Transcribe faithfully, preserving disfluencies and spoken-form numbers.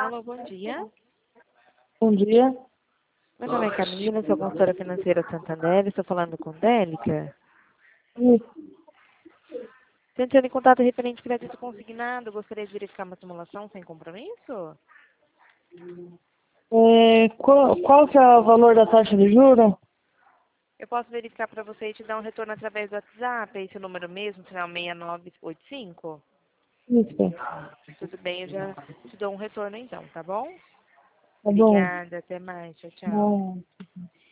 Alô, bom dia. Bom dia. Meu nome é Camila, sou consultora financeira Santander, estou falando com Délica. Isso. Estou entrando em contato referente ao crédito consignado, gostaria de verificar uma simulação sem compromisso? É, qual, qual que é o valor da taxa de juros? Eu posso verificar para você e te dar um retorno através do WhatsApp, esse número mesmo, final seis nove oito cinco? Isso. Tudo bem, eu já te dou um retorno então, tá bom? Tá bom. Obrigada, até mais, tchau, tchau. Bom.